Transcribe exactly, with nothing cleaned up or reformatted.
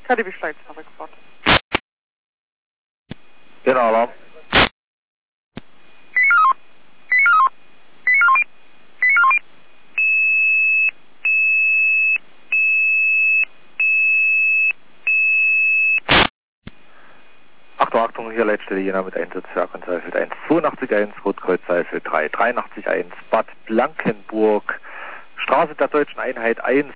K D B Schleiz, Fahrwerkfahrt. Genau, Alarm. Achtung, Achtung, hier Leitstelle Jena mit Einsatzwerk und Seilfeld eins zweiundachtzig eins, Rotkreuz Seilfeld drei dreiundachtzig eins, Bad Blankenburg, Straße der Deutschen Einheit eins.